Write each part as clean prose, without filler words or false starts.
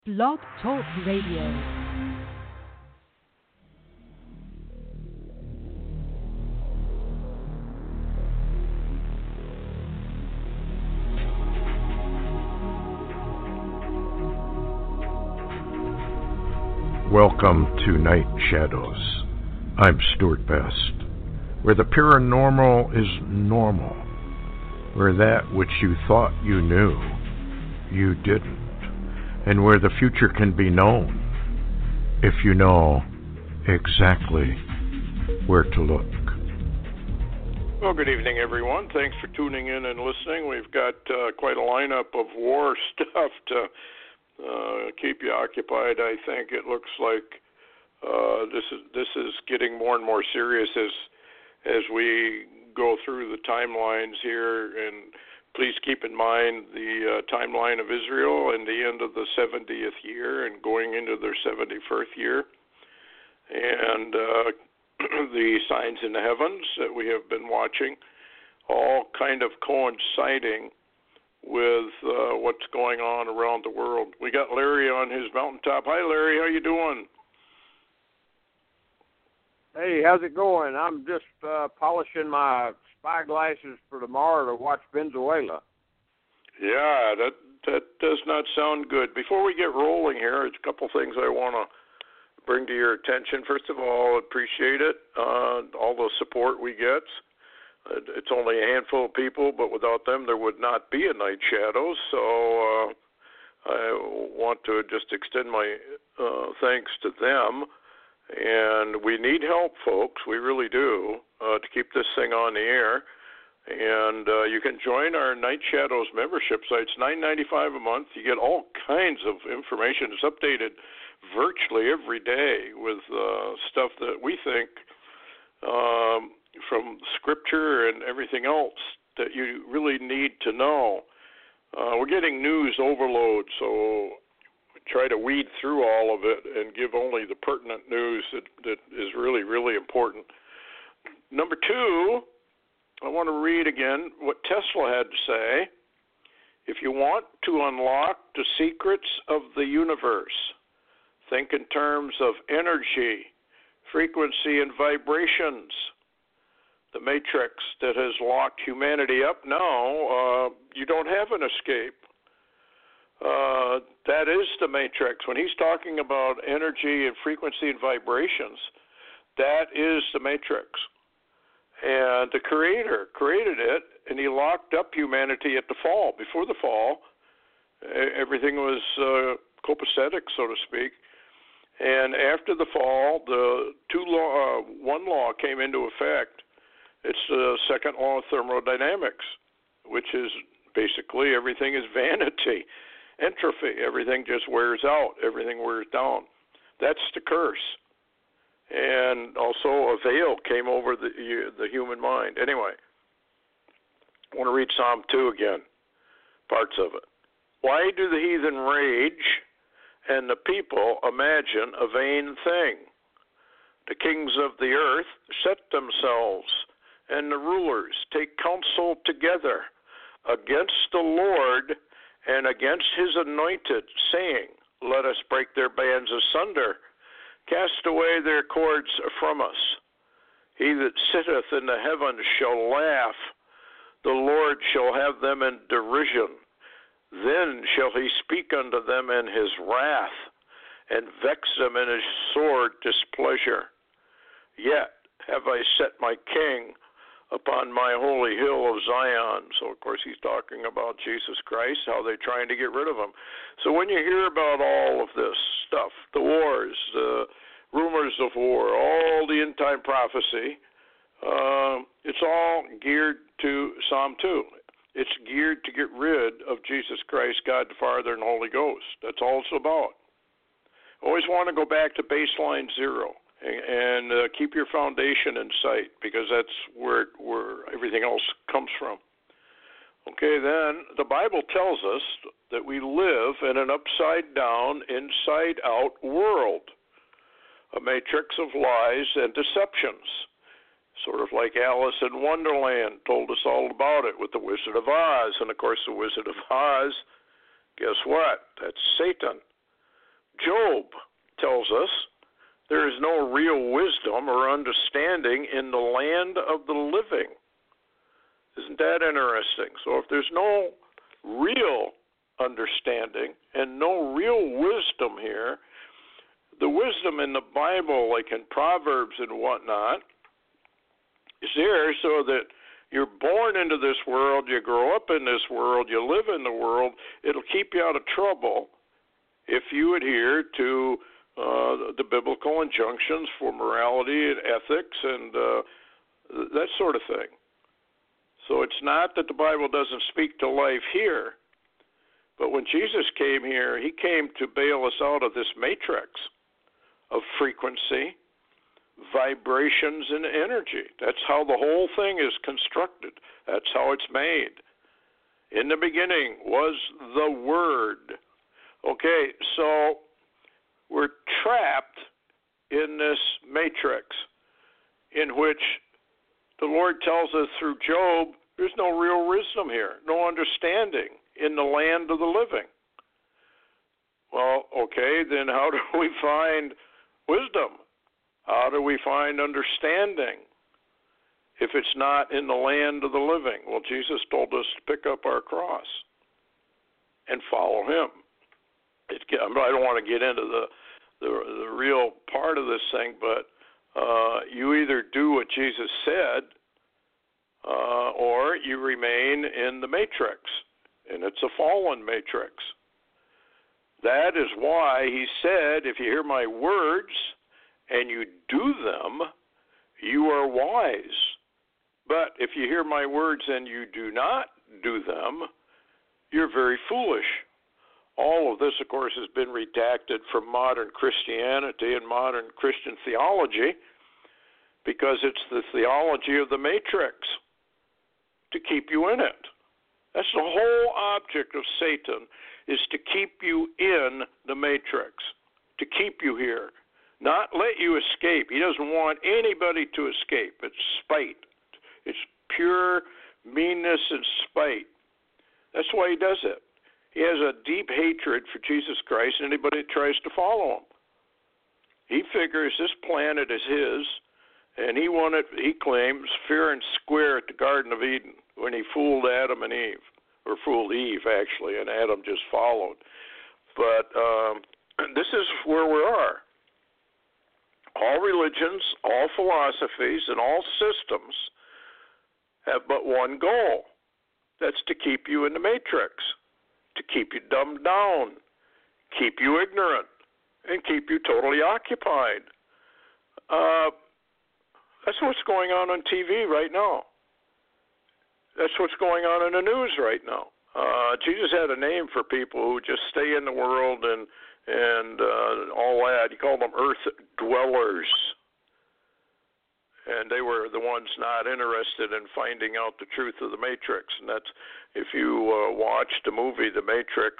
Blog Talk Radio. Welcome to Night Shadows. I'm Stuart Best, where the paranormal is normal, where that which you thought you knew, you didn't, and where the future can be known if you know exactly where to look. Well, good evening, everyone. Thanks for tuning in and listening. We've got quite a lineup of war stuff to keep you occupied. I think it looks like this is getting more and more serious as we go through the timelines here. And please keep in mind the timeline of Israel and the end of the 70th year and going into their 71st year, and the signs in the heavens that we have been watching, all kind of coinciding with what's going on around the world. We got Larry on his mountaintop. Hi, Larry. How you doing? Hey, how's it going? I'm just polishing my spy glasses for tomorrow to watch Venezuela. Yeah, that does not sound good. Before we get rolling here, there's a couple things I want to bring to your attention. First of all, appreciate it, all the support we get. It's only a handful of people, but without them, there would not be a Night Shadows. So I want to just extend my thanks to them. And we need help, folks. We really do, to keep this thing on the air. And you can join our Night Shadows membership site. It's $9.95 a month. You get all kinds of information. It's updated virtually every day with stuff that we think from Scripture and everything else that you really need to know. We're getting news overload, so try to weed through all of it and give only the pertinent news that is really, really important. Number two, I want to read again what Tesla had to say. If you want to unlock the secrets of the universe, think in terms of energy, frequency, and vibrations. The matrix that has locked humanity up now, you don't have an escape. That is the matrix. When he's talking about energy and frequency and vibrations, that is the matrix. And the Creator created it, and he locked up humanity at the fall. Before the fall, everything was copacetic, so to speak. And after the fall, one law came into effect. It's the second law of thermodynamics, which is basically everything is vanity, entropy. Everything just wears out. Everything wears down. That's the curse. And also a veil came over the human mind. Anyway, I want to read Psalm 2 again, parts of it. Why do the heathen rage and the people imagine a vain thing? The kings of the earth set themselves, and the rulers take counsel together against the Lord and against his anointed, saying, let us break their bands asunder, cast away their cords from us. He that sitteth in the heavens shall laugh, the Lord shall have them in derision. Then shall he speak unto them in his wrath, and vex them in his sore displeasure. Yet have I set my king upon my holy hill of Zion. So, of course, he's talking about Jesus Christ, how they're trying to get rid of him. So when you hear about all of this stuff, the wars, the rumors of war, all the end-time prophecy, it's all geared to Psalm 2. It's geared to get rid of Jesus Christ, God the Father, and Holy Ghost. That's all it's about. Always want to go back to baseline zero and keep your foundation in sight, because that's where everything else comes from. Okay, then the Bible tells us that we live in an upside-down, inside-out world, a matrix of lies and deceptions, sort of like Alice in Wonderland told us all about it with the Wizard of Oz. And, of course, the Wizard of Oz, guess what? That's Satan. Job tells us there is no real wisdom or understanding in the land of the living. Isn't that interesting? So if there's no real understanding and no real wisdom here, the wisdom in the Bible, like in Proverbs and whatnot, is there so that you're born into this world, you grow up in this world, you live in the world. It'll keep you out of trouble if you adhere to the biblical injunctions for morality and ethics and that sort of thing. So it's not that the Bible doesn't speak to life here, but when Jesus came here, he came to bail us out of this matrix of frequency, vibrations, and energy. That's how the whole thing is constructed. That's how it's made. In the beginning was the Word. Okay, so we're trapped in this matrix in which the Lord tells us through Job, there's no real wisdom here, no understanding in the land of the living. Well, okay, then how do we find wisdom? How do we find understanding if it's not in the land of the living? Well, Jesus told us to pick up our cross and follow him. I don't want to get into the real part of this thing, but you either do what Jesus said or you remain in the matrix, and it's a fallen matrix. That is why he said, if you hear my words and you do them, you are wise. But if you hear my words and you do not do them, you're very foolish. All of this, of course, has been redacted from modern Christianity and modern Christian theology because it's the theology of the matrix to keep you in it. That's the whole object of Satan, is to keep you in the matrix, to keep you here, not let you escape. He doesn't want anybody to escape. It's spite. It's pure meanness and spite. That's why he does it. He has a deep hatred for Jesus Christ and anybody that tries to follow him. He figures this planet is his, and he wanted, he claims, fair and square at the Garden of Eden when he fooled Adam and Eve, or fooled Eve, actually, and Adam just followed. But this is where we are. All religions, all philosophies, and all systems have but one goal. That's to keep you in the matrix, to keep you dumbed down, keep you ignorant, and keep you totally occupied. That's what's going on TV right now. That's what's going on in the news right now. Jesus had a name for people who just stay in the world and all that. He called them earth dwellers. And they were the ones not interested in finding out the truth of the Matrix. And that's, if you watch the movie The Matrix,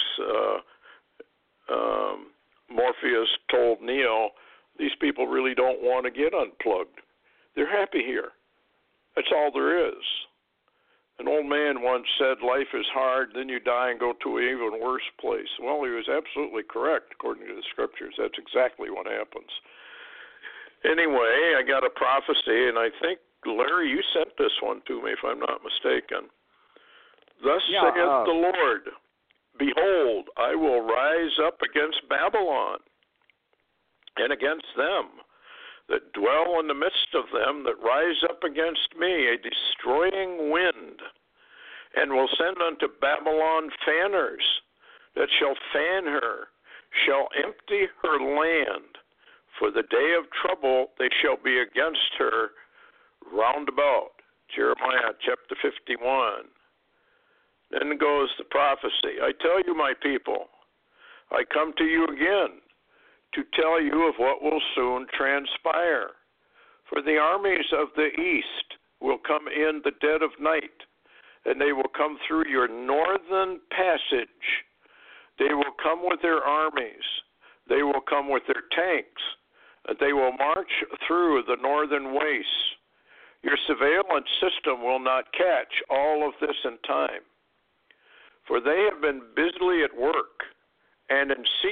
Morpheus told Neo, these people really don't want to get unplugged. They're happy here. That's all there is. An old man once said, life is hard, then you die and go to an even worse place. Well, he was absolutely correct, according to the scriptures. That's exactly what happens. Anyway, I got a prophecy, and I think, Larry, you sent this one to me, if I'm not mistaken. Thus saith the Lord, behold, I will rise up against Babylon and against them that dwell in the midst of them that rise up against me, a destroying wind, and will send unto Babylon fanners that shall fan her, shall empty her land. For the day of trouble they shall be against her round about. Jeremiah chapter 51. Then goes the prophecy. I tell you, my people, I come to you again to tell you of what will soon transpire. For the armies of the east will come in the dead of night, and they will come through your northern passage. They will come with their armies. They will come with their tanks. They will march through the northern wastes. Your surveillance system will not catch all of this in time. For they have been busily at work and in secret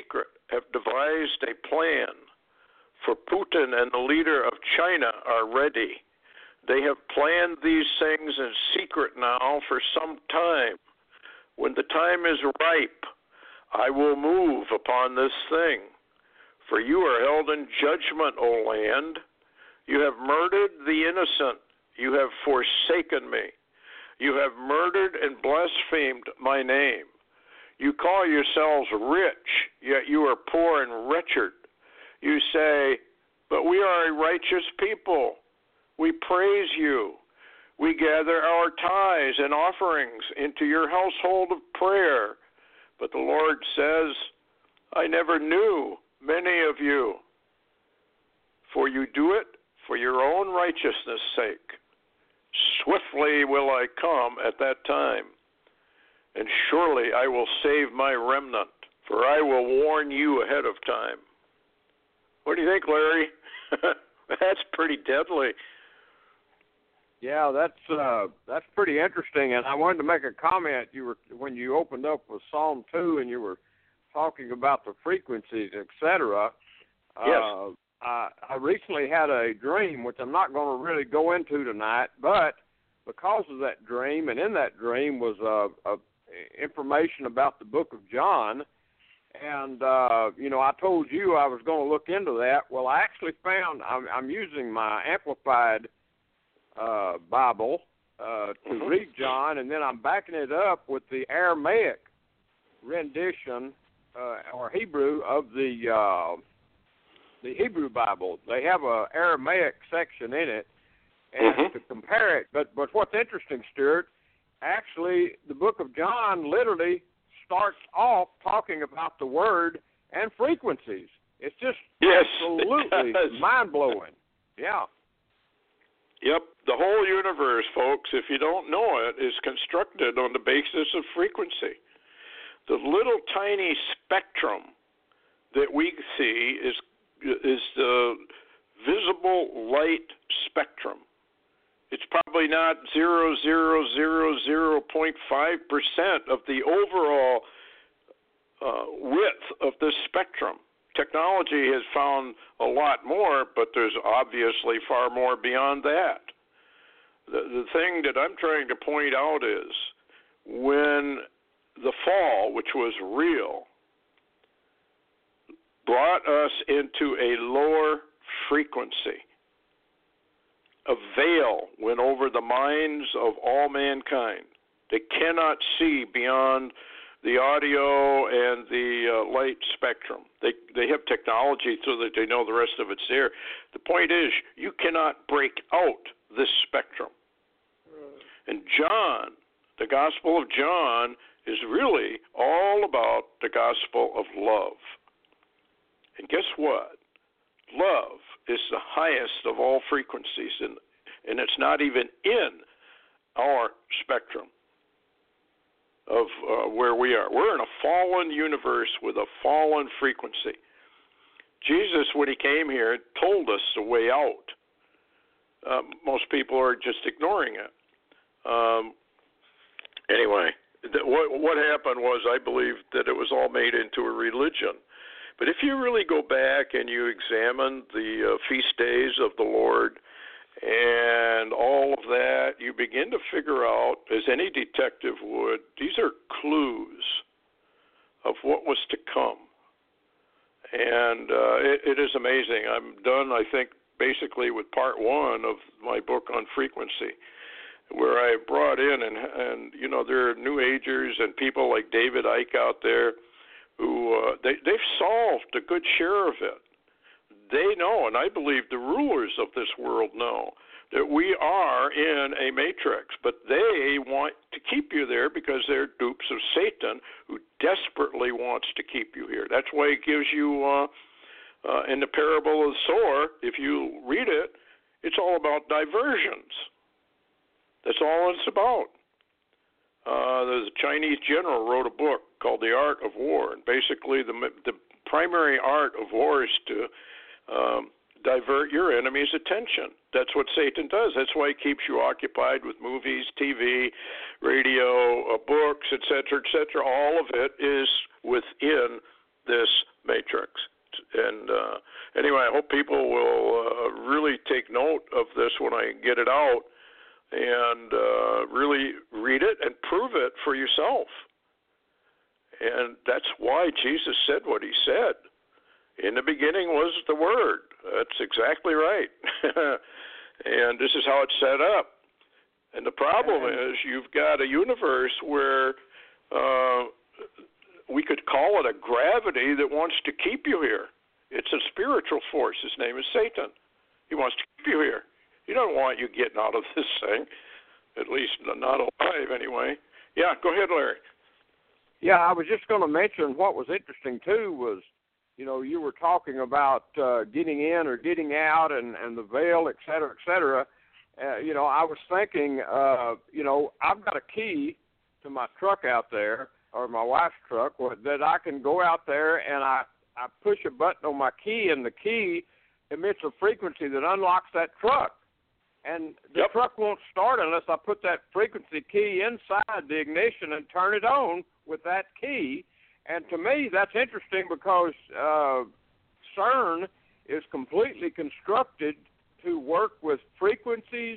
have devised a plan, for Putin and the leader of China are ready. They have planned these things in secret now for some time. When the time is ripe, I will move upon this thing. For you are held in judgment, O land. You have murdered the innocent. You have forsaken me. You have murdered and blasphemed my name. You call yourselves rich, yet you are poor and wretched. You say, but we are a righteous people. We praise you. We gather our tithes and offerings into your household of prayer. But the Lord says, I never knew many of you. For you do it for your own righteousness' sake. Swiftly will I come at that time, and surely I will save my remnant, for I will warn you ahead of time. What do you think, Larry? That's pretty deadly. Yeah, that's pretty interesting. And I wanted to make a comment. When you opened up with Psalm 2 and you were talking about the frequencies, etc. Yes. I recently had a dream, which I'm not going to really go into tonight, but because of that dream, and in that dream was information about the book of John, and I told you I was going to look into that. Well, I actually found I'm using my Amplified Bible to read John, and then I'm backing it up with the Aramaic rendition or Hebrew of the Hebrew Bible. They have a Aramaic section in it, and to compare it. But what's interesting, Stuart, actually the book of John literally starts off talking about the word and frequencies. It's just absolutely mind-blowing. Yeah. Yep. The whole universe, folks, if you don't know it, is constructed on the basis of frequency. The little tiny spectrum that we see is the visible light spectrum. It's probably not 0.000.5% of the overall width of this spectrum. Technology has found a lot more, but there's obviously far more beyond that. The thing that I'm trying to point out is when the fall, which was real, brought us into a lower frequency. A veil went over the minds of all mankind. They cannot see beyond the audio and the light spectrum. They have technology so that they know the rest of it's there. The point is, you cannot break out this spectrum. And John, the Gospel of John, is really all about the gospel of love. And guess what? Love is the highest of all frequencies, and it's not even in our spectrum of where we are. We're in a fallen universe with a fallen frequency. Jesus, when he came here, told us the way out. Most people are just ignoring it. Anyway, what happened was, I believe that it was all made into a religion. But if you really go back and you examine the feast days of the Lord and all of that, you begin to figure out, as any detective would, these are clues of what was to come. And it is amazing. I'm done, I think, basically with part one of my book on frequency, where I brought in, and there are New Agers and people like David Icke out there who they've solved a good share of it. They know, and I believe the rulers of this world know, that we are in a matrix, but they want to keep you there because they're dupes of Satan who desperately wants to keep you here. That's why it gives you, in the parable of the sower, if you read it, it's all about diversions. That's all it's about. The Chinese general wrote a book called The Art of War, and basically the primary art of war is to divert your enemy's attention. That's what Satan does. That's why he keeps you occupied with movies, TV, radio, books, etc., etc. All of it is within this matrix. And anyway, I hope people will really take note of this when I get it out, and really read it and prove it for yourself. And that's why Jesus said what he said. In the beginning was the Word. That's exactly right. And this is how it's set up. And the problem is you've got a universe where we could call it a gravity that wants to keep you here. It's a spiritual force. His name is Satan. He wants to keep you here. He doesn't want you getting out of this thing, at least not alive anyway. Yeah, go ahead, Larry. Yeah, I was just going to mention what was interesting, too, was, you were talking about getting in or getting out and the veil, et cetera, et cetera. I was thinking, I've got a key to my truck out there, or my wife's truck, that I can go out there and I push a button on my key, and the key emits a frequency that unlocks that truck. And the truck won't start unless I put that frequency key inside the ignition and turn it on with that key. And to me, that's interesting because CERN is completely constructed to work with frequencies,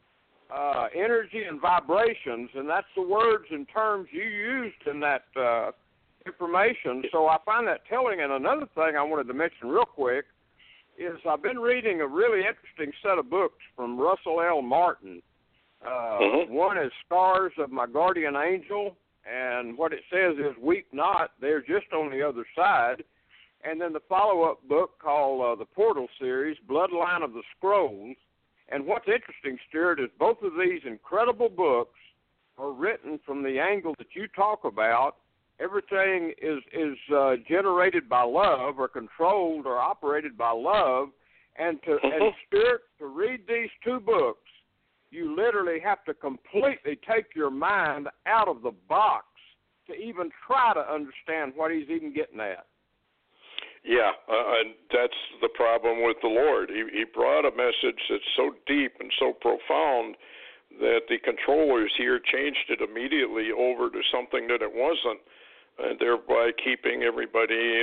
energy, and vibrations, and that's the words and terms you used in that information. So I find that telling. And another thing I wanted to mention real quick is I've been reading a really interesting set of books from Russell L. Martin. One is Scars of My Guardian Angel, and what it says is, weep not, they're just on the other side. And then the follow-up book called the Portal Series, Bloodline of the Scrolls. And what's interesting, Stuart, is both of these incredible books are written from the angle that you talk about. Everything is generated by love, or controlled or operated by love. And Stuart, to read these two books, you literally have to completely take your mind out of the box to even try to understand what he's even getting at. Yeah, and that's the problem with the Lord. He brought a message that's so deep and so profound that the controllers here changed it immediately over to something that it wasn't, and thereby keeping everybody,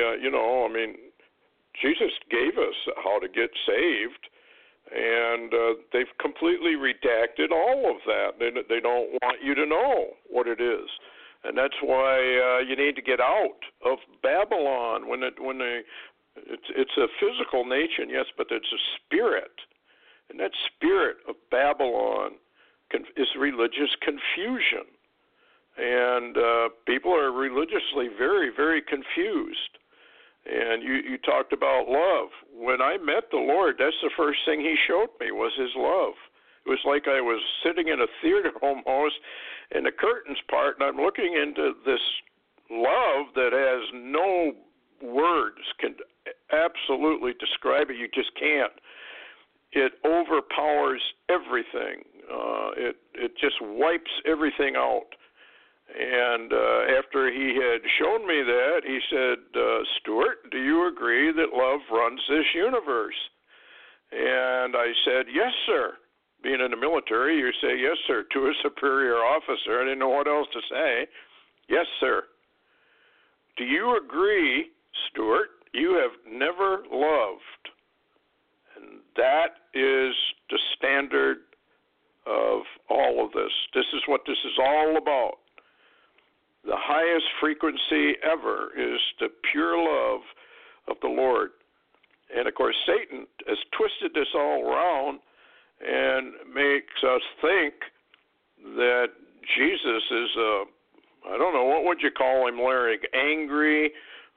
Jesus gave us how to get saved, and they've completely redacted all of that. They don't want you to know what it is. And that's why you need to get out of Babylon. It's a physical nation, yes, but it's a spirit, and that spirit of Babylon is religious confusion, and people are religiously very, very confused. And you talked about love. When I met the Lord, that's the first thing He showed me was His love. It was like I was sitting in a theater almost, and the curtains part, and I'm looking into this love that has no words can absolutely describe it. You just can't. It overpowers everything. It just wipes everything out. And after he had shown me that, he said, Stuart, do you agree that love runs this universe? And I said, yes, sir. Being in the military, you say, yes, sir, to a superior officer. I didn't know what else to say. Yes, sir. Do you agree, Stuart, you have never loved? And that is the standard of all of this. This is what this is all about. The highest frequency ever is the pure love of the Lord. And, of course, Satan has twisted this all around and makes us think that Jesus is I don't know, what would you call him, Larry? Angry,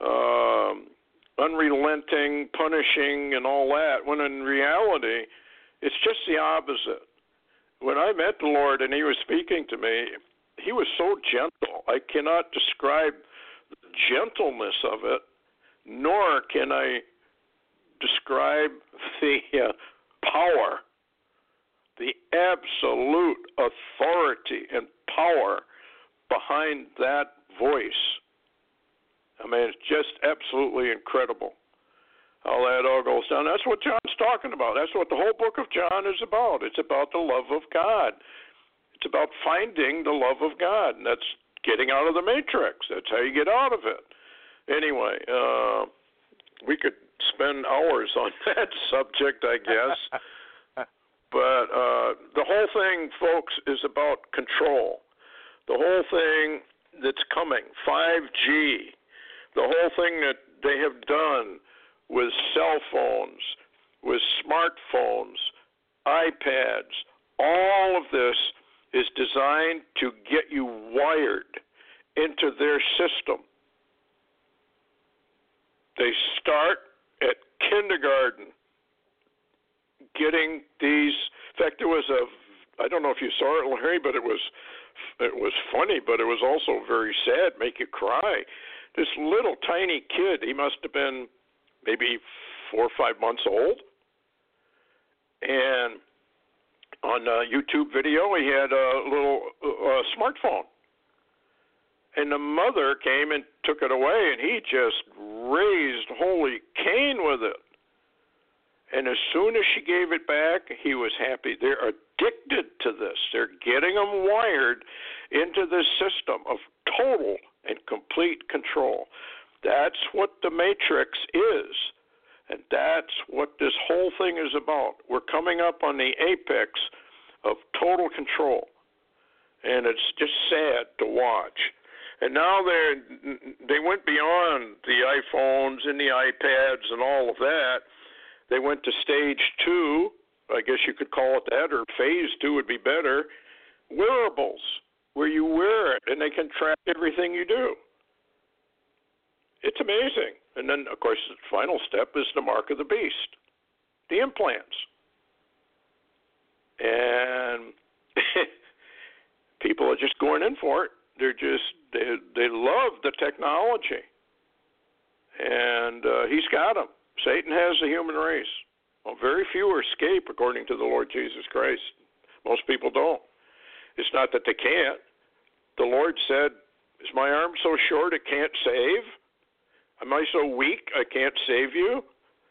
unrelenting, punishing, and all that, when in reality, it's just the opposite. When I met the Lord and He was speaking to me, He was so gentle. I cannot describe the gentleness of it, nor can I describe the power, the absolute authority and power behind that voice. I mean, it's just absolutely incredible how that all goes down. That's what John's talking about. That's what the whole book of John is about. It's about the love of God. It's about finding the love of God, and that's getting out of the matrix. That's how you get out of it. Anyway, we could spend hours on that subject, I guess. But the whole thing, folks, is about control. The whole thing that's coming, 5G, the whole thing that they have done with cell phones, with smartphones, iPads, all of this is designed to get you wired into their system. They start at kindergarten getting these. In fact, there was I don't know if you saw it, Larry, but it was funny, but it was also very sad, make you cry. This little tiny kid, he must have been maybe 4 or 5 months old, and on a YouTube video, he had a little smartphone. And the mother came and took it away, and he just raised holy Cain with it. And as soon as she gave it back, he was happy. They're addicted to this. They're getting them wired into this system of total and complete control. That's what the Matrix is. And that's what this whole thing is about. We're coming up on the apex of total control. And it's just sad to watch. And now they went beyond the iPhones and the iPads and all of that. They went to stage 2, I guess you could call it that, or phase 2 would be better, wearables, where you wear it and they can track everything you do. It's amazing. And then, of course, the final step is the mark of the beast, the implants. And people are just going in for it. They love the technology. And he's got them. Satan has the human race. Well, very few escape, according to the Lord Jesus Christ. Most people don't. It's not that they can't. The Lord said, is my arm so short it can't save? Am I so weak I can't save you?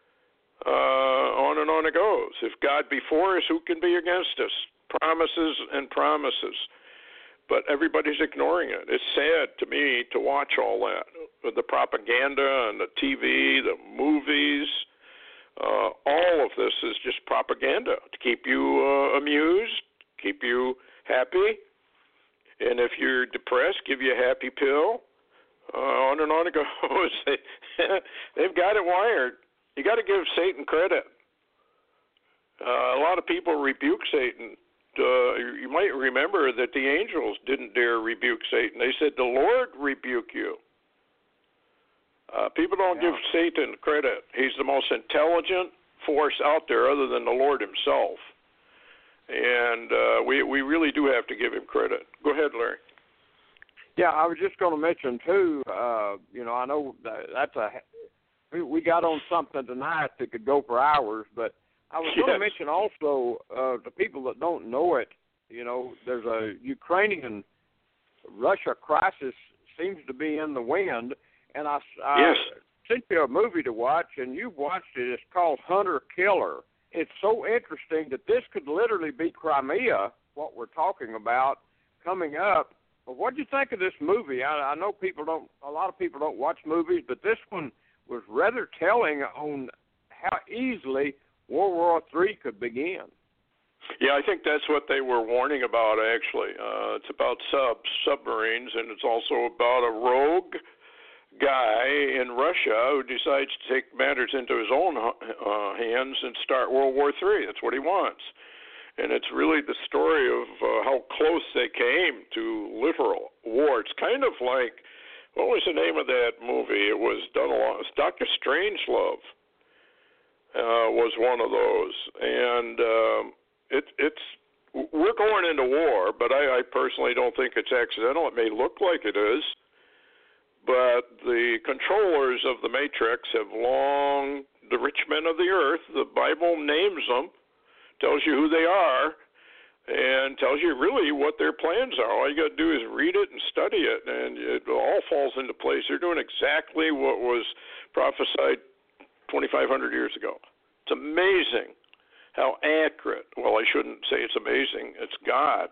On and on it goes. If God be for us, who can be against us? Promises and promises. But everybody's ignoring it. It's sad to me to watch all that. The propaganda and the TV, the movies, all of this is just propaganda to keep you amused, keep you happy. And if you're depressed, give you a happy pill. On and on it goes. They've got it wired. You got to give Satan credit. A lot of people rebuke Satan. You might remember that the angels didn't dare rebuke Satan. They said, the Lord rebuke you. People don't give Satan credit. He's the most intelligent force out there other than the Lord himself. And we really do have to give him credit. Go ahead, Larry. Yeah, I was just going to mention, too, I know that's we got on something tonight that could go for hours, but I was going to mention also the people that don't know it, there's a Ukrainian-Russia crisis seems to be in the wind, and I sent you a movie to watch, and you've watched it. It's called Hunter Killer. It's so interesting that this could literally be Crimea, what we're talking about, coming up. But what do you think of this movie? I know a lot of people don't watch movies, but this one was rather telling on how easily World War III could begin. Yeah, I think that's what they were warning about, actually. It's about submarines, and it's also about a rogue guy in Russia who decides to take matters into his own hands and start World War III. That's what he wants. And it's really the story of how close they came to literal war. It's kind of like, what was the name of that movie? It was done along. It's Dr. Strangelove. Was one of those, and we're going into war, but I personally don't think it's accidental. It may look like it is, but the controllers of the Matrix have the rich men of the earth, the Bible names them, tells you who they are, and tells you really what their plans are. All you got to do is read it and study it, and it all falls into place. They're doing exactly what was prophesied 2,500 years ago. It's amazing how accurate. Well, I shouldn't say it's amazing. It's God.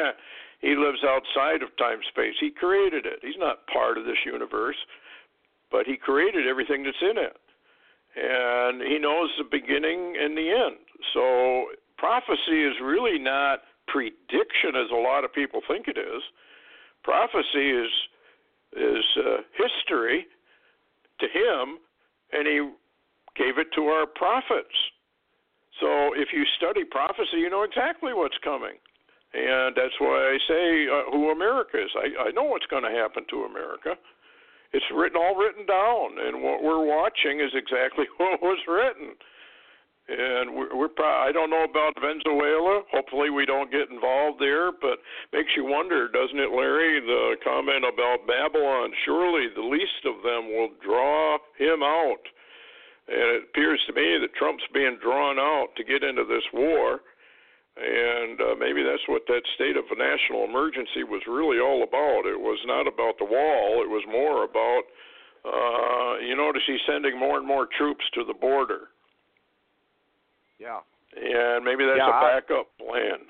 He lives outside of time-space. He created it. He's not part of this universe. but he created everything that's in it. And he knows the beginning and the end. So prophecy is really not prediction as a lot of people think it is. Prophecy is history to him, and he gave it to our prophets. So if you study prophecy, you know exactly what's coming. And that's why I say who America is. I know what's going to happen to America. It's all written down, and what we're watching is exactly what was written. And I don't know about Venezuela. Hopefully we don't get involved there, but makes you wonder, doesn't it, Larry, the comment about Babylon? Surely the least of them will draw him out. And it appears to me that Trump's being drawn out to get into this war. And maybe that's what that state of national emergency was really all about. It was not about the wall. It was more about, you notice he's sending more and more troops to the border. Yeah. And maybe that's a backup plan.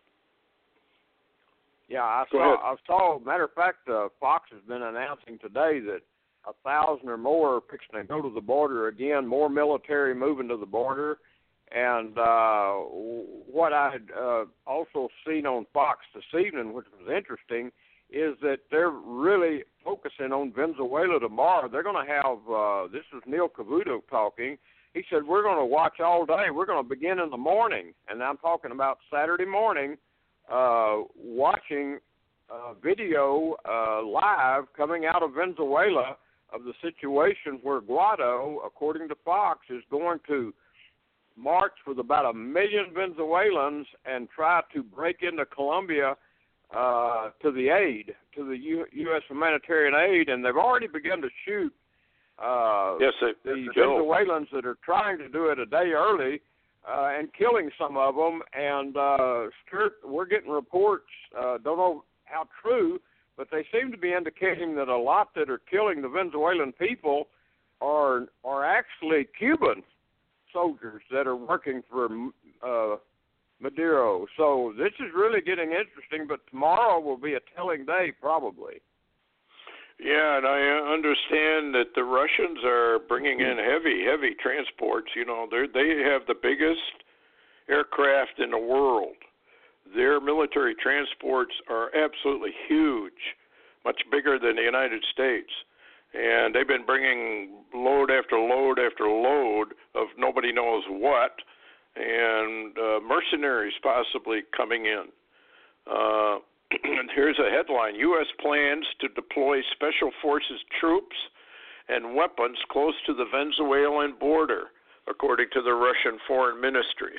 Yeah, I saw, matter of fact, Fox has been announcing today that 1,000 or more are fixing to go to the border again, more military moving to the border. And what I had also seen on Fox this evening, which was interesting, is that they're really focusing on Venezuela tomorrow. They're going to have, this is Neil Cavuto talking, he said, we're going to watch all day. We're going to begin in the morning, and I'm talking about Saturday morning, watching video live coming out of Venezuela of the situation where Guaido, according to Fox, is going to march with about 1 million Venezuelans and try to break into Colombia to the aid, to the U.S. humanitarian aid, and they've already begun to shoot the Venezuelans that are trying to do it a day early and killing some of them. And we're getting reports, don't know how true, but they seem to be indicating that a lot that are killing the Venezuelan people are actually Cuban soldiers that are working for Maduro. So this is really getting interesting, but tomorrow will be a telling day probably. Yeah, and I understand that the Russians are bringing in heavy transports. You know, they have the biggest aircraft in the world. Their military transports are absolutely huge, much bigger than the United States. And they've been bringing load after load after load of nobody knows what, and mercenaries possibly coming in. And here's a headline: U.S. plans to deploy Special Forces troops and weapons close to the Venezuelan border, according to the Russian foreign ministries.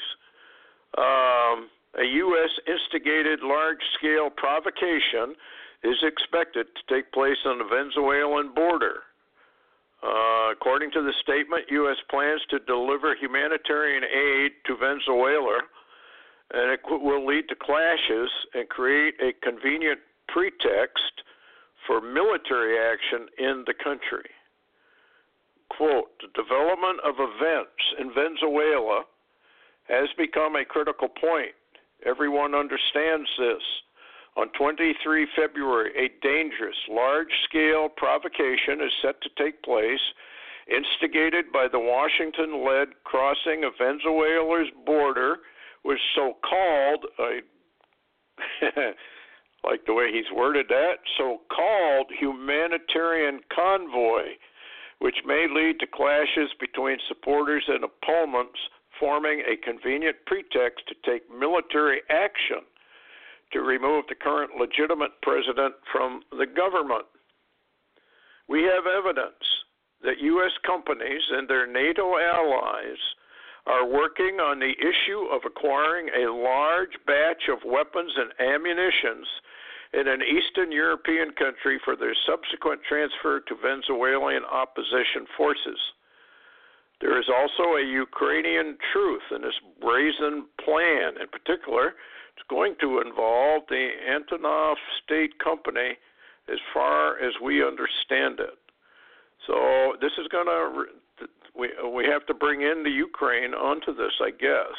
A U.S. instigated large-scale provocation is expected to take place on the Venezuelan border. According to the statement, U.S. plans to deliver humanitarian aid to Venezuela, and it will lead to clashes and create a convenient pretext for military action in the country. Quote, the development of events in Venezuela has become a critical point. Everyone understands this. On 23 February, a dangerous, large-scale provocation is set to take place, instigated by the Washington-led crossing of Venezuela's border with so-called, I like the way he's worded that, so-called humanitarian convoy, which may lead to clashes between supporters and opponents, forming a convenient pretext to take military action to remove the current legitimate president from the government. We have evidence that U.S. companies and their NATO allies are working on the issue of acquiring a large batch of weapons and ammunitions in an Eastern European country for their subsequent transfer to Venezuelan opposition forces. There is also a Ukrainian truth in this brazen plan. In particular, it's going to involve the Antonov State Company as far as we understand it. So this is going to, we have to bring in the Ukraine onto this, I guess.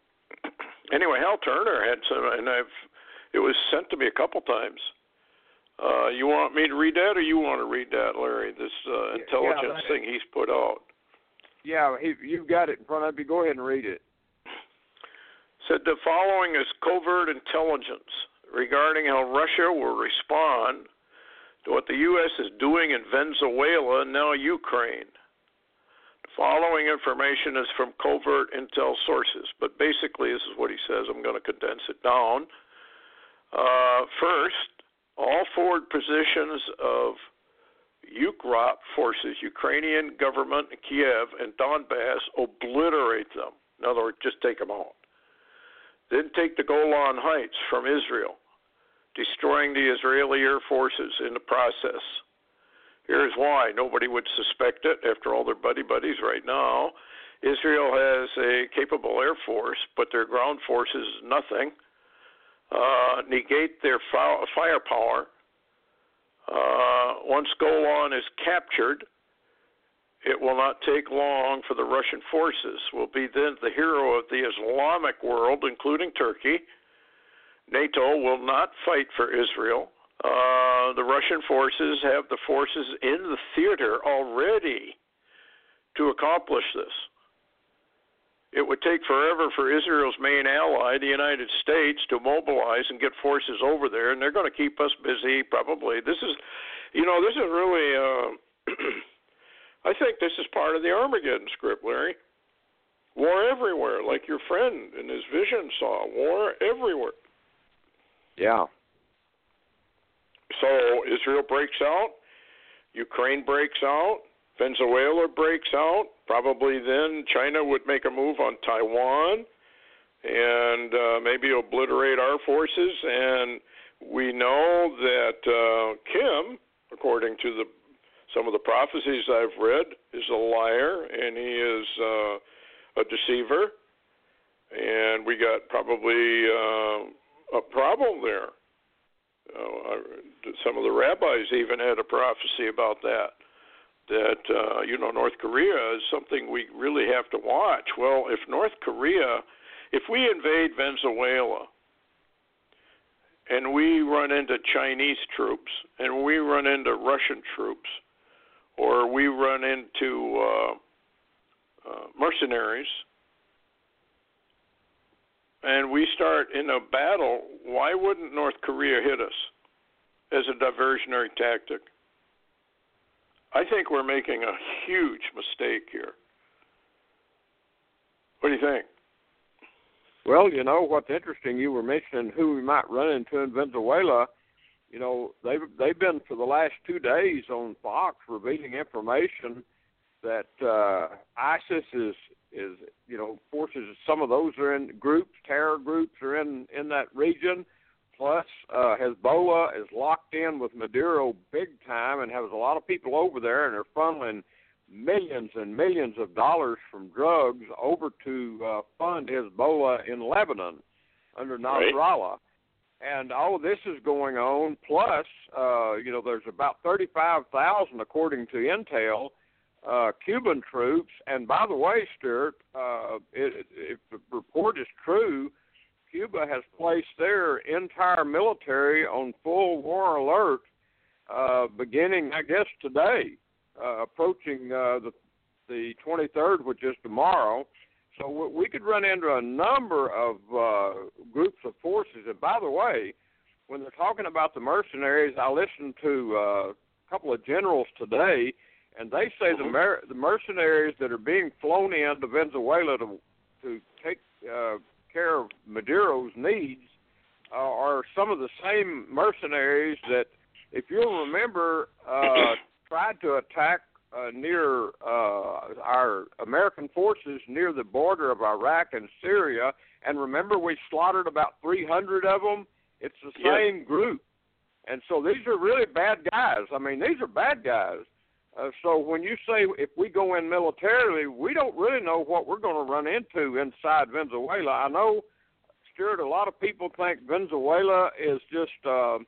Anyway, Hal Turner had some, and it was sent to me a couple times. You want me to read that, or you want to read that, Larry? This intelligence thing he's put out. Yeah, you've got it in front of you. Go ahead and read it. Said the following is covert intelligence regarding how Russia will respond to what the U.S. is doing in Venezuela and now Ukraine. The following information is from covert intel sources, but basically this is what he says. I'm going to condense it down. First, all forward positions of Ukrop forces, Ukrainian government in Kiev and Donbass, obliterate them. In other words, just take them out. Then take the Golan Heights from Israel, destroying the Israeli air forces in the process. Here's why. Nobody would suspect it after all their buddies right now. Israel has a capable air force, but their ground force is nothing. Negate their firepower. Once Golan is captured, it will not take long for the Russian forces will be then the hero of the Islamic world, including Turkey. NATO will not fight for Israel. The Russian forces have the forces in the theater already to accomplish this. It would take forever for Israel's main ally, the United States, to mobilize and get forces over there, and they're going to keep us busy probably. This is really, I think this is part of the Armageddon script, Larry. War everywhere, like your friend in his vision saw. War everywhere. Yeah. So Israel breaks out, Ukraine breaks out, Venezuela breaks out. Probably then China would make a move on Taiwan and maybe obliterate our forces. And we know that Kim, according to some of the prophecies I've read, is a liar and he is a deceiver. And we got probably a problem there. Some of the rabbis even had a prophecy about that North Korea is something we really have to watch. Well, if we invade Venezuela and we run into Chinese troops and we run into Russian troops or we run into mercenaries and we start in a battle, why wouldn't North Korea hit us as a diversionary tactic? I think we're making a huge mistake here. What do you think? Well, what's interesting, you were mentioning who we might run into in Venezuela. They've been for the last 2 days on Fox revealing information that ISIS is forces. Some of those are in groups, terror groups are in that region. Plus, Hezbollah is locked in with Maduro big time and has a lot of people over there, and they're funneling millions and millions of dollars from drugs over to fund Hezbollah in Lebanon under Nasrallah. Right. And all of this is going on. Plus, there's about 35,000, according to Intel, Cuban troops. And by the way, Stuart, if the report is true, Cuba has placed their entire military on full war alert beginning, I guess, today, approaching the 23rd, which is tomorrow. So we could run into a number of groups of forces. And by the way, when they're talking about the mercenaries, I listened to a couple of generals today, and they say the mercenaries that are being flown into Venezuela to take care of Maduro's needs are some of the same mercenaries that, if you'll remember, tried to attack near our American forces near the border of Iraq and Syria. And remember, we slaughtered about 300 of them. It's the same group. And so these are really bad guys. I mean, these are bad guys. So when you say if we go in militarily, we don't really know what we're going to run into inside Venezuela. I know, Stuart, a lot of people think Venezuela is just, kind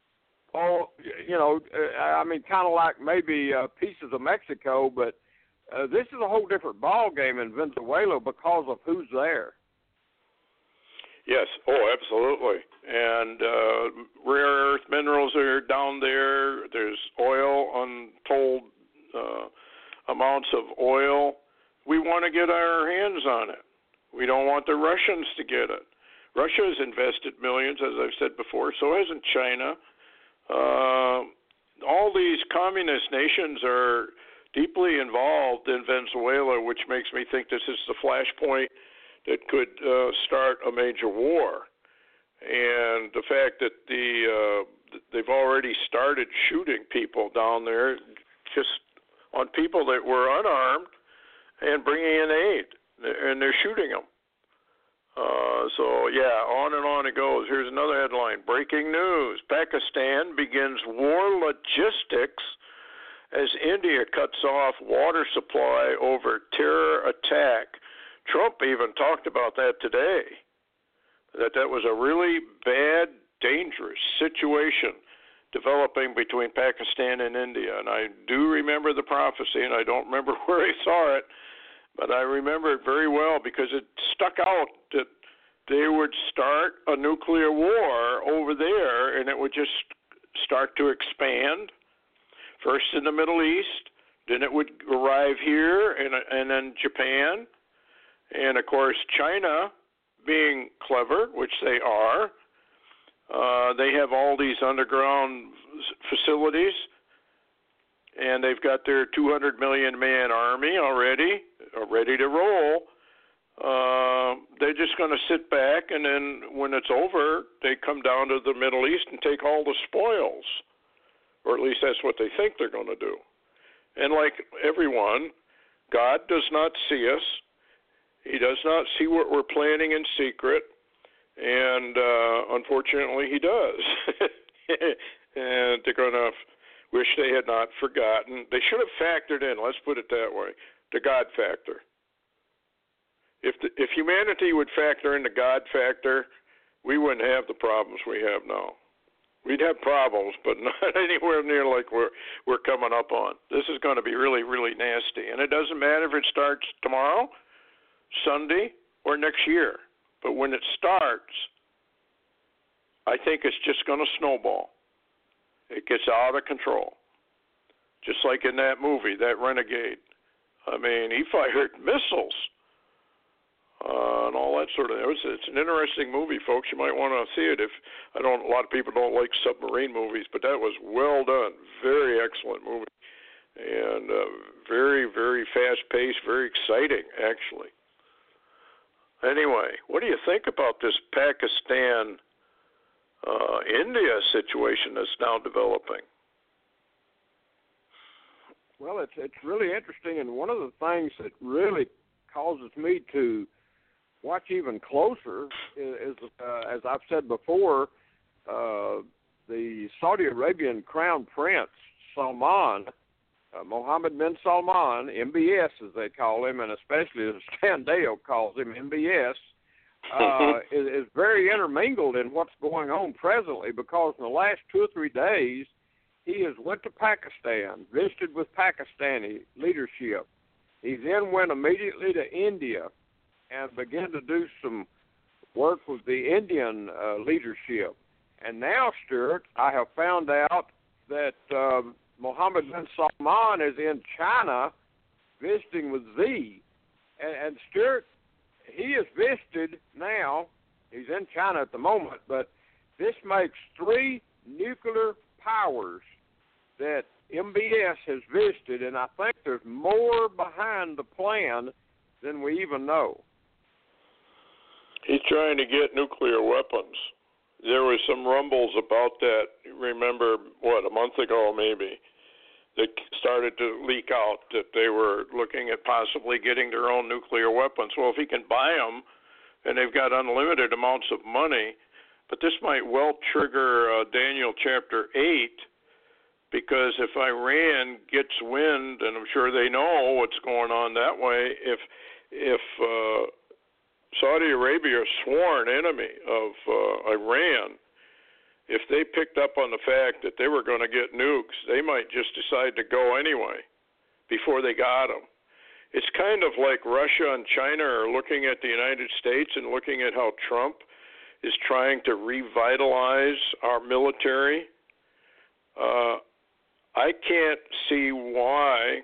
of like maybe pieces of Mexico, but this is a whole different ball game in Venezuela because of who's there. Yes. Oh, absolutely. And rare earth minerals are down there. There's oil, untold amounts of oil. We want to get our hands on it. We don't want the Russians to get it. Russia has invested millions, as I've said before. So hasn't China. All these communist nations are deeply involved in Venezuela, which makes me think this is the flashpoint that could start a major war. And the fact that they've already started shooting people down there, just on people that were unarmed, and bringing in aid, and they're shooting them. So, yeah, on and on it goes. Here's another headline. Breaking news. Pakistan begins war logistics as India cuts off water supply over terror attack. Trump even talked about that today, that was a really bad, dangerous situation developing between Pakistan and India. And I do remember the prophecy, and I don't remember where I saw it, but I remember it very well because it stuck out that they would start a nuclear war over there, and it would just start to expand, first in the Middle East, then it would arrive here, and then Japan. And, of course, China, being clever, which they are, they have all these underground facilities, and they've got their 200 million man army already, ready to roll. They're just going to sit back, and then when it's over, they come down to the Middle East and take all the spoils, or at least that's what they think they're going to do. And like everyone, God does not see us. He does not see what we're planning in secret, and unfortunately he does. And they're going to wish they had not forgotten. They should have factored in, let's put it that way, the God factor. If humanity would factor in the God factor, we wouldn't have the problems we have now. We'd have problems, but not anywhere near like we're coming up on. This is going to be really, really nasty. And it doesn't matter if it starts tomorrow, Sunday, or next year. But when it starts, I think it's just going to snowball. It gets out of control. Just like in that movie, that Renegade. I mean, he fired missiles and all that sort of thing. It's an interesting movie, folks. You might want to see it. A lot of people don't like submarine movies, but that was well done. Very excellent movie. And very, very fast-paced, very exciting, actually. Anyway, what do you think about this Pakistan-India situation that's now developing? Well, it's really interesting, and one of the things that really causes me to watch even closer is as I've said before, the Saudi Arabian Crown Prince Salman, Mohammed bin Salman, MBS as they call him, and especially as Stan Dale calls him, MBS, is very intermingled in what's going on presently, because in the last 2 or 3 days he has went to Pakistan, visited with Pakistani leadership. He then went immediately to India and began to do some work with the Indian leadership. And now, Stuart, I have found out that Mohammed bin Salman is in China visiting with Xi. And Stuart, he is visited now. He's in China at the moment, but this makes 3 nuclear powers that MBS has visited, and I think there's more behind the plan than we even know. He's trying to get nuclear weapons. There was some rumbles about that, remember, a month ago maybe, that started to leak out that they were looking at possibly getting their own nuclear weapons. Well, if he can buy them, and they've got unlimited amounts of money, but this might well trigger Daniel chapter 8, because if Iran gets wind, and I'm sure they know what's going on that way, if Saudi Arabia, a sworn enemy of Iran, if they picked up on the fact that they were going to get nukes, they might just decide to go anyway before they got them. It's kind of like Russia and China are looking at the United States and looking at how Trump is trying to revitalize our military. I can't see why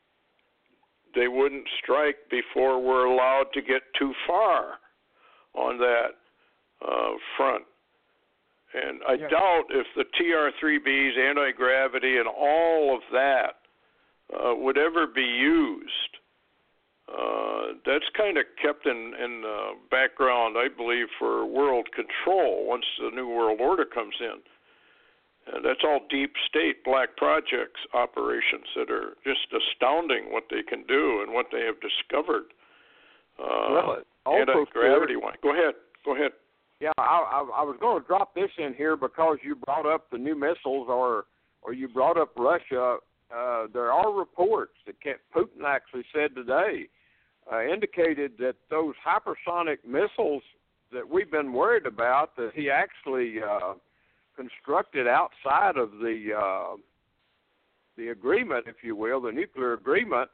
they wouldn't strike before we're allowed to get too far on that front. And I doubt if the TR-3Bs, anti-gravity, and all of that would ever be used. That's kind of kept in the background, I believe, for world control once the New World Order comes in. And that's all deep state black projects operations that are just astounding what they can do and what they have discovered. Anti-gravity one. Go ahead. Yeah, I was going to drop this in here because you brought up the new missiles or you brought up Russia. There are reports that Putin actually said today indicated that those hypersonic missiles that we've been worried about, that he actually constructed outside of the agreement, if you will, the nuclear agreement.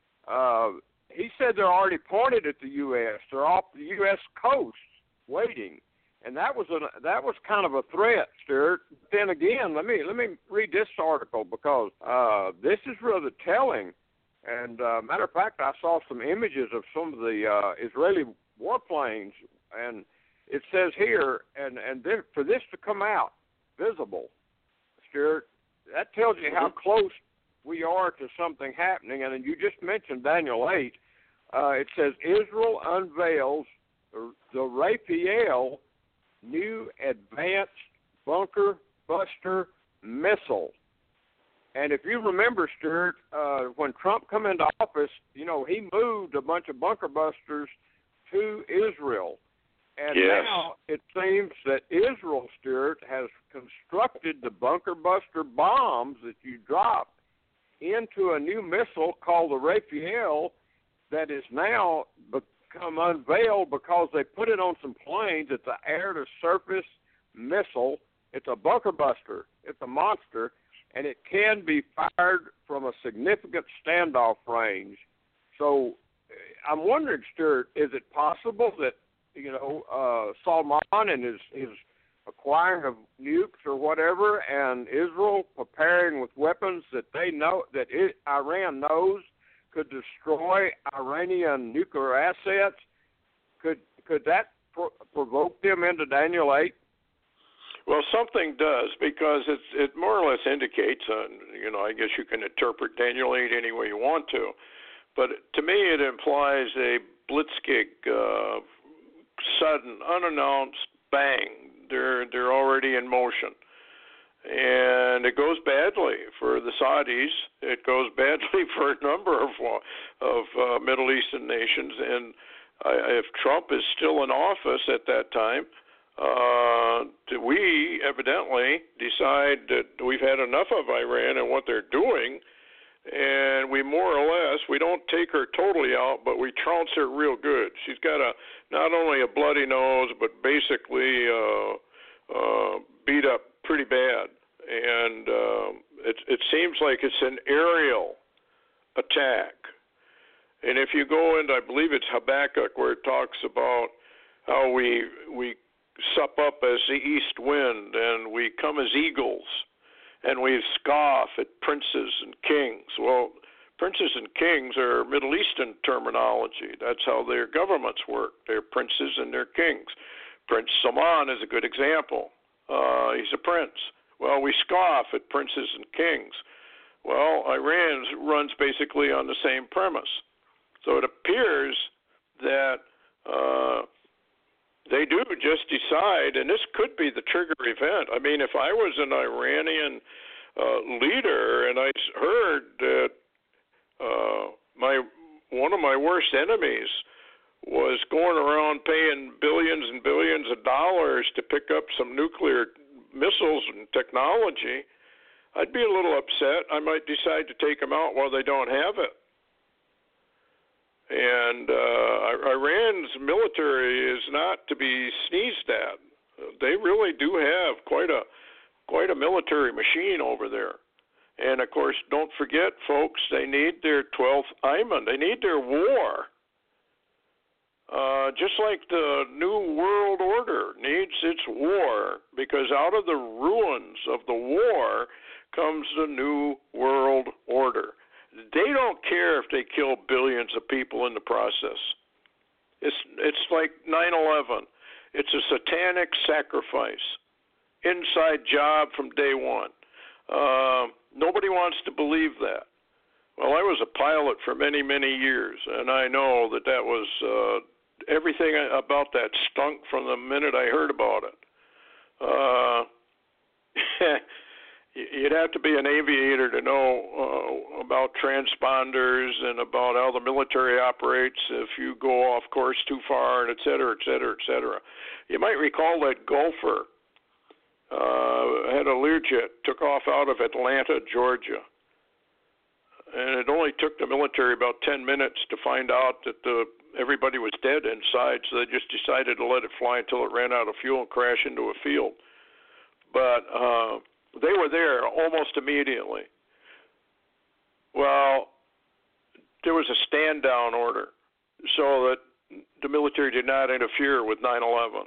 He said they're already pointed at the U.S. They're off the U.S. coast waiting. And that was kind of a threat, Stuart. Then again, let me read this article because this is rather telling. And matter of fact, I saw some images of some of the Israeli warplanes, and it says here, and then for this to come out visible, Stuart, that tells you how close we are to something happening. And then you just mentioned Daniel 8. It says Israel unveils the Raphael new advanced bunker buster missile. And if you remember, Stuart, when Trump came into office, he moved a bunch of bunker busters to Israel. And now it seems that Israel, Stuart, has constructed the bunker buster bombs that you drop into a new missile called the Raphael that is now become unveiled because they put it on some planes. It's an air-to-surface missile. It's a bunker buster. It's a monster, and it can be fired from a significant standoff range. So I'm wondering, Stuart, is it possible that Salman and his acquiring of nukes or whatever, and Israel preparing with weapons that they know that Iran knows could destroy Iranian nuclear assets? Could that provoke them into Daniel 8? Well, something does, because it more or less indicates, I guess you can interpret Daniel 8 any way you want to, but to me it implies a blitzkrieg, sudden, unannounced bang. They're already in motion. And it goes badly for the Saudis. It goes badly for a number of Middle Eastern nations. And if Trump is still in office at that time, we evidently decide that we've had enough of Iran and what they're doing, and we more or less, we don't take her totally out, but we trounce her real good. She's got not only a bloody nose, but basically beat up pretty bad, and it seems like it's an aerial attack. And if you go into, I believe it's Habakkuk, where it talks about how we sup up as the east wind, and we come as eagles, and we scoff at princes and kings. Well, princes and kings are Middle Eastern terminology. That's how their governments work. They're princes and they're kings. Prince Salman is a good example. He's a prince. Well, we scoff at princes and kings. Well, Iran runs basically on the same premise. So it appears that they do just decide, and this could be the trigger event. I mean, if I was an Iranian leader and I heard that one of my worst enemies was going around paying billions and billions of dollars to pick up some nuclear missiles and technology, I'd be a little upset. I might decide to take them out while they don't have it. And Iran's military is not to be sneezed at. They really do have quite a military machine over there. And, of course, don't forget, folks, they need their 12th Ayman. They need their war. Just like the New World Order needs its war, because out of the ruins of the war comes the New World Order. They don't care if they kill billions of people in the process. It's like 9/11. It's a satanic sacrifice. Inside job from day one. Nobody wants to believe that. Well, I was a pilot for many, many years, and I know that was everything about that stunk from the minute I heard about it. You'd have to be an aviator to know about transponders and about how the military operates if you go off course too far, and et cetera, et cetera, et cetera. You might recall that Gulfer had a Learjet, took off out of Atlanta, Georgia. And it only took the military about 10 minutes to find out that everybody was dead inside, so they just decided to let it fly until it ran out of fuel and crash into a field. But they were there almost immediately. Well, there was a stand-down order so that the military did not interfere with 9/11.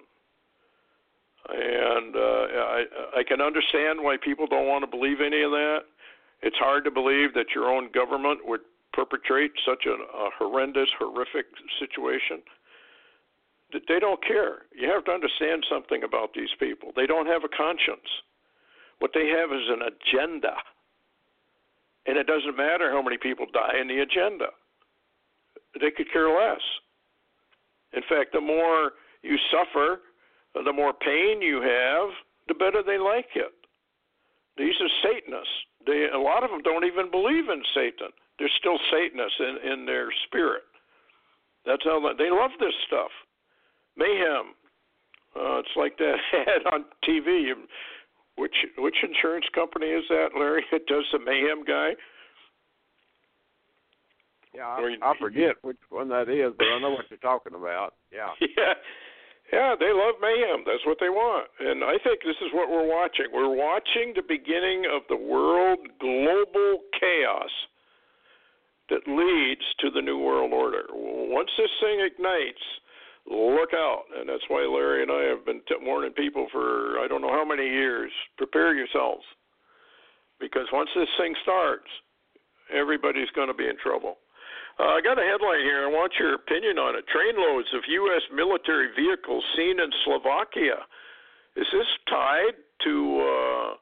And I can understand why people don't want to believe any of that. It's hard to believe that your own government would perpetrate such a horrendous, horrific situation. They don't care. You have to understand something about these people. They don't have a conscience. What they have is an agenda. And it doesn't matter how many people die in the agenda. They could care less. In fact, the more you suffer, the more pain you have, the better they like it. These are Satanists. A lot of them don't even believe in Satan. They're still Satanists in their spirit. That's how they love this stuff. Mayhem. It's like that ad on TV. Which insurance company is that, Larry? It does the Mayhem guy? Yeah, I forget which one that is, but I know what you're talking about. Yeah. Yeah, they love mayhem. That's what they want. And I think this is what we're watching. We're watching the beginning of the world global chaos that leads to the New World Order. Once this thing ignites, look out. And that's why Larry and I have been warning people for I don't know how many years. Prepare yourselves. Because once this thing starts, everybody's going to be in trouble. I got a headline here. I want your opinion on it. Trainloads of U.S. military vehicles seen in Slovakia. Is this tied to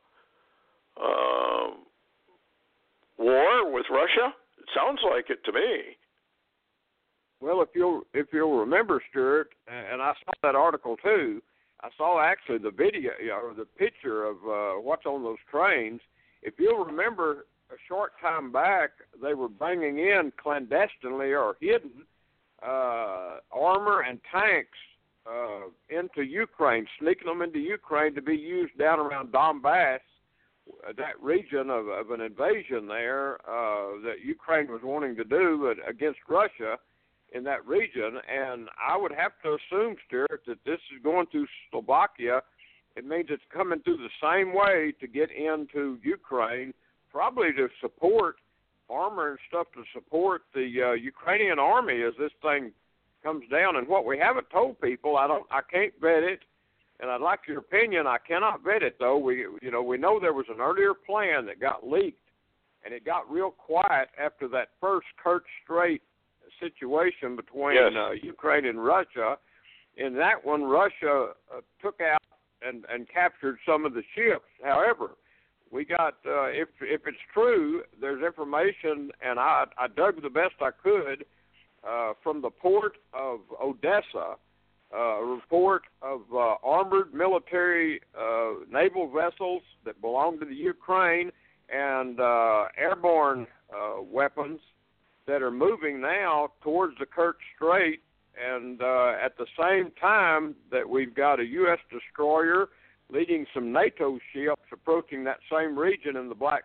war with Russia? It sounds like it to me. Well, if you'll remember, Stuart, and I saw that article too. I saw actually the video or the picture of what's on those trains. If you'll remember, a short time back, they were bringing in clandestinely or hidden armor and tanks into Ukraine, sneaking them into Ukraine to be used down around Donbass, that region of an invasion there that Ukraine was wanting to do against Russia in that region. And I would have to assume, Stuart, that this is going through Slovakia. It means it's coming through the same way to get into Ukraine, probably to support armor and stuff to support the Ukrainian army as this thing comes down. And what we haven't told people, I can't vet it, and I'd like your opinion. I cannot vet it though. We know there was an earlier plan that got leaked, and it got real quiet after that first Kerch Strait situation between Ukraine and Russia. In that one, Russia took out and captured some of the ships. However, we got, if it's true, there's information, and I dug the best I could from the port of Odessa, a report of armored military naval vessels that belong to the Ukraine and airborne weapons that are moving now towards the Kerch Strait, and at the same time that we've got a U.S. destroyer leading some NATO ships approaching that same region in the Black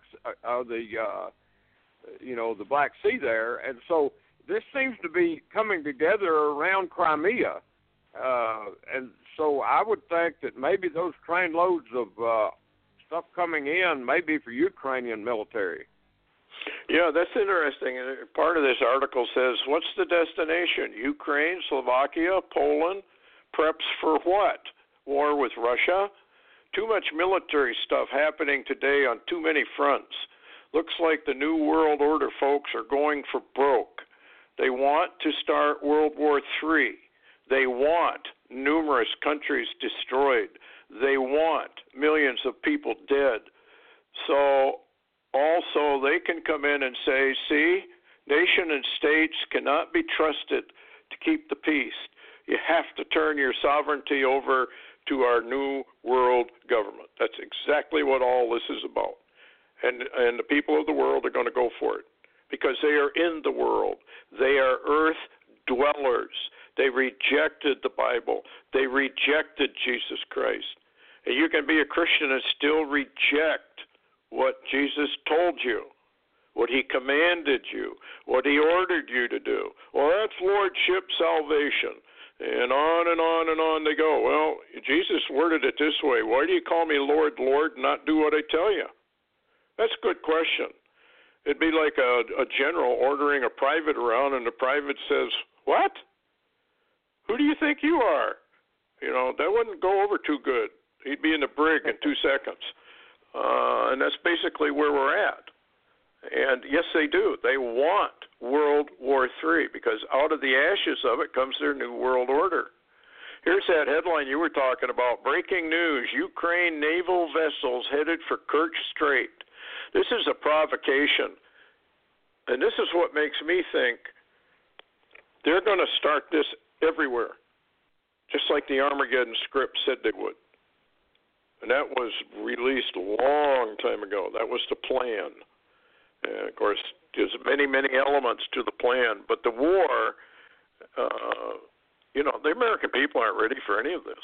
Sea there. And so this seems to be coming together around Crimea. And so I would think that maybe those train loads of stuff coming in may be for Ukrainian military. Yeah, that's interesting. Part of this article says, what's the destination? Ukraine, Slovakia, Poland? Preps for what? War with Russia? Too much military stuff happening today on too many fronts. Looks like the New World Order folks are going for broke. They want to start World War III. They want numerous countries destroyed. They want millions of people dead. So also they can come in and say, see, nation and states cannot be trusted to keep the peace. You have to turn your sovereignty over to our new world government. That's exactly what all this is about. And the people of the world are going to go for it because they are in the world. They are earth dwellers. They rejected the Bible. They rejected Jesus Christ. And you can be a Christian and still reject what Jesus told you, what he commanded you, what he ordered you to do. Well, that's lordship salvation. And on and on and on they go. Well, Jesus worded it this way. Why do you call me Lord, Lord, and not do what I tell you? That's a good question. It'd be like a general ordering a private around, and the private says, what? Who do you think you are? You know, that wouldn't go over too good. He'd be in the brig in 2 seconds. And that's basically where we're at. And yes, they do. They want World War III because out of the ashes of it comes their new world order. Here's that headline you were talking about. Breaking news, Ukraine naval vessels headed for Kerch Strait. This is a provocation. And this is what makes me think they're going to start this everywhere, just like the Armageddon script said they would. And that was released a long time ago. That was the plan. And of course, there's many, many elements to the plan. But the war, the American people aren't ready for any of this.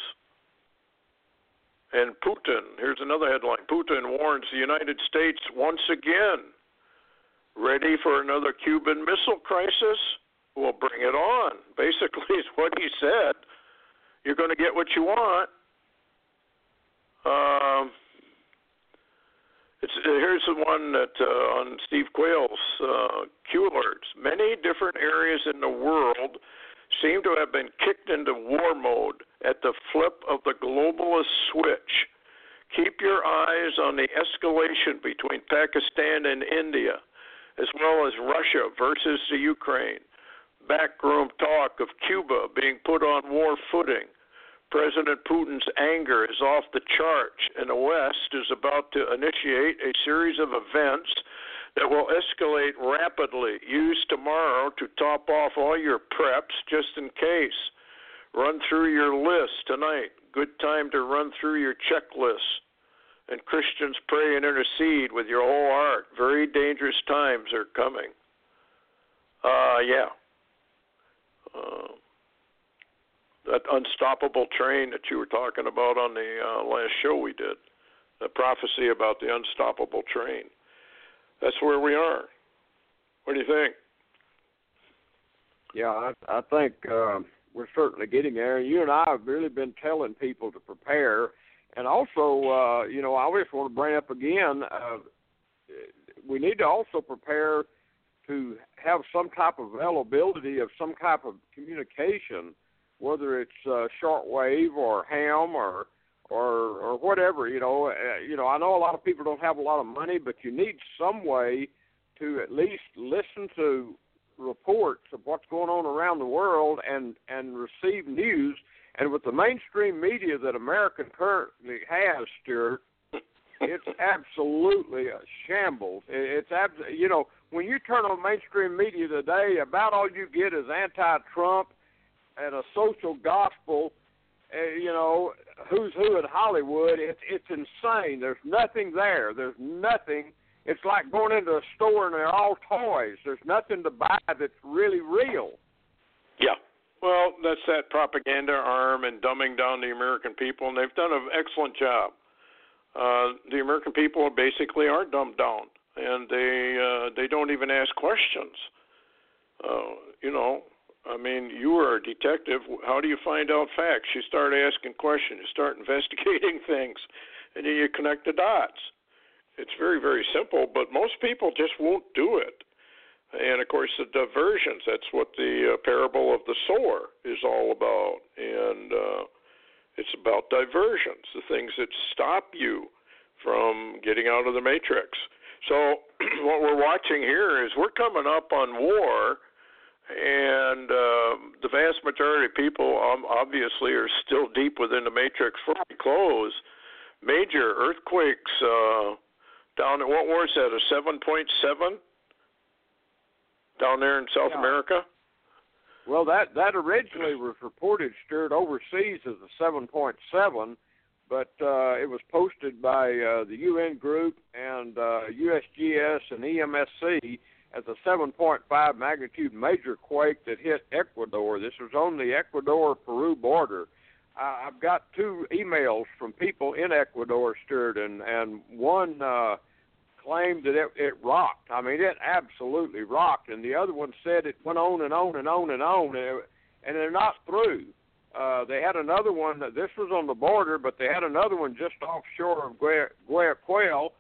And Putin, here's another headline. Putin warns the United States once again. Ready for another Cuban Missile Crisis? Well, bring it on. Basically, is what he said. You're going to get what you want. Here's the one that on Steve Quayle's Q Alerts. Many different areas in the world seem to have been kicked into war mode at the flip of the globalist switch. Keep your eyes on the escalation between Pakistan and India, as well as Russia versus the Ukraine. Backroom talk of Cuba being put on war footing. President Putin's anger is off the charts, and the West is about to initiate a series of events that will escalate rapidly. Use tomorrow to top off all your preps just in case. Run through your list tonight. Good time to run through your checklist. And Christians pray and intercede with your whole heart. Very dangerous times are coming. That unstoppable train that you were talking about on the last show we did, the prophecy about the unstoppable train. That's where we are. What do you think? Yeah, I think we're certainly getting there. You and I have really been telling people to prepare. And also, I always want to bring up again, we need to also prepare to have some type of availability of some type of communication, whether it's shortwave or ham or whatever. I know a lot of people don't have a lot of money, but you need some way to at least listen to reports of what's going on around the world and receive news. And with the mainstream media that America currently has, Stuart, it's absolutely a shambles. When you turn on mainstream media today, about all you get is anti-Trump and a social gospel, who's who in Hollywood. It's insane. There's nothing there. There's nothing. It's like going into a store and they're all toys. There's nothing to buy that's really real. Yeah. Well, that's that propaganda arm and dumbing down the American people, and they've done an excellent job. The American people basically are dumbed down, and they don't even ask questions. You are a detective. How do you find out facts? You start asking questions. You start investigating things, and then you connect the dots. It's very, very simple, but most people just won't do it. And, of course, the diversions, that's what the parable of the sower is all about. And it's about diversions, the things that stop you from getting out of the matrix. So what we're watching here is we're coming up on war, and the vast majority of people obviously are still deep within the matrix before we close. Major earthquakes down at, what war is that, a 7.7 down there in South America? Well, that originally was reported, Stuart, overseas as a 7.7, but it was posted by the UN group and USGS and EMSC as a 7.5 magnitude major quake that hit Ecuador. This was on the Ecuador-Peru border. I've got 2 emails from people in Ecuador, Stuart, and one claimed that it rocked. I mean, it absolutely rocked, and the other one said it went on and on and on and on, and they're not through. They had another one, this was on the border, but they had another one just offshore of Guayaquil,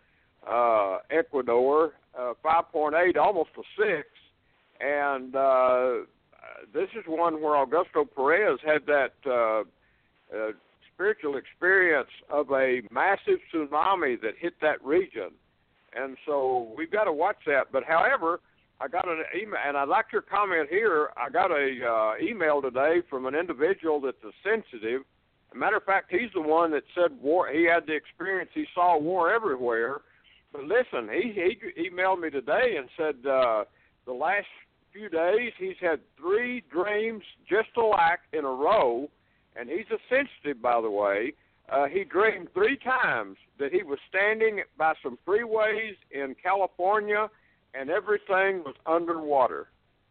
Ecuador, 5.8, almost a 6, and this is one where Augusto Perez had that spiritual experience of a massive tsunami that hit that region. And so we've got to watch that. But, however, I got an email, and I'd like your comment here. I got a email today from an individual that's a sensitive. As a matter of fact, he's the one that said war. He had the experience. He saw war everywhere. But listen, he emailed me today and said the last few days he's had 3 dreams just alike in a row, and he's a sensitive, by the way. He dreamed 3 times that he was standing by some freeways in California and everything was underwater.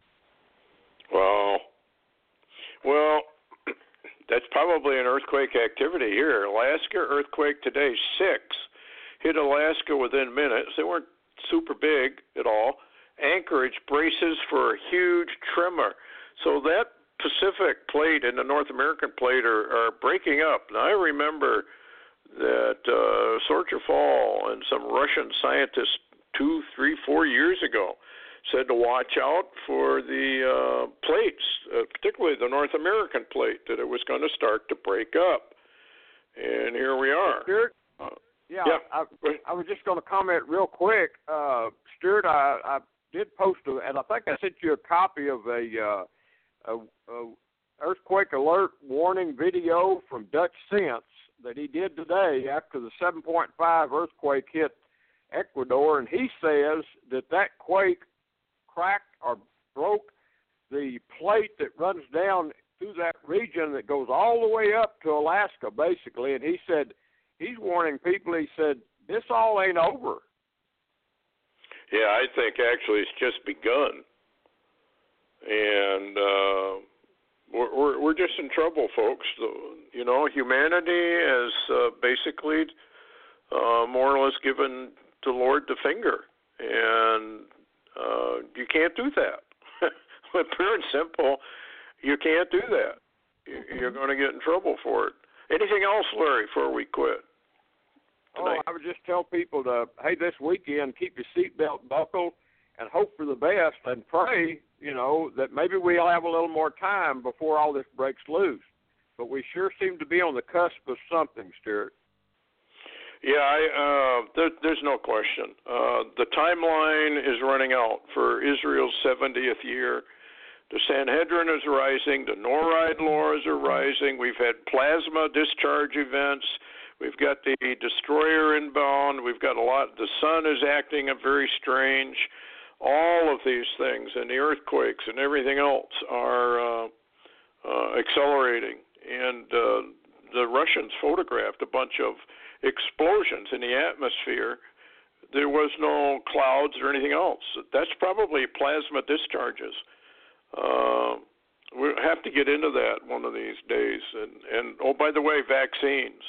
Well, that's probably an earthquake activity here. Alaska earthquake today, 6. Hit Alaska within minutes. They weren't super big at all. Anchorage braces for a huge tremor. So that Pacific plate and the North American plate are breaking up. Now, I remember that Sorcha Fall and some Russian scientists 2, 3, 4 years ago said to watch out for the plates, particularly the North American plate, that it was going to start to break up. And here we are. Stuart? I was just going to comment real quick. Stuart, I did post, and I think I sent you a copy of a earthquake alert warning video from Dutch Sense that he did today after the 7.5 earthquake hit Ecuador, and he says that quake cracked or broke the plate that runs down through that region that goes all the way up to Alaska, basically, and he said he's warning people. He said this all ain't over. Yeah, I think actually it's just begun, and we're just in trouble, folks. You know, humanity has basically more or less given the Lord the finger, and you can't do that. Pure and simple, you can't do that. You're going to get in trouble for it. Anything else, Larry, before we quit tonight? I would just tell people to, hey, this weekend, keep your seatbelt buckled and hope for the best and pray, you know, that maybe we'll have a little more time before all this breaks loose. But we sure seem to be on the cusp of something, Stuart. Yeah, there's no question. The timeline is running out for Israel's 70th year. The Sanhedrin is rising. The NORAD laws are rising. We've had plasma discharge events. We've got the destroyer inbound. We've got a lot. The sun is acting very strange. All of these things and the earthquakes and everything else are accelerating. And the Russians photographed a bunch of explosions in the atmosphere. There was no clouds or anything else. That's probably plasma discharges. We'll have to get into that one of these days. And oh, by the way, vaccines.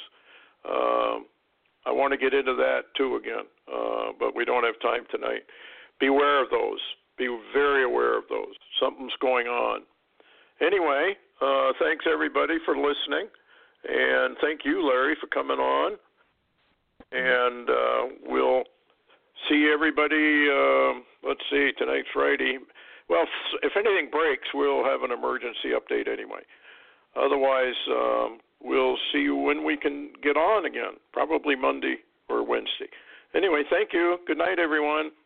I want to get into that too again, but we don't have time tonight. Beware of those. Be very aware of those. Something's going on. Anyway, thanks everybody for listening, and thank you, Larry, for coming on. And we'll See everybody. Let's see, tonight's Friday. Well, if anything breaks, we'll have an emergency update anyway. Otherwise, we'll see you when we can get on again, probably Monday or Wednesday. Anyway, thank you. Good night, everyone.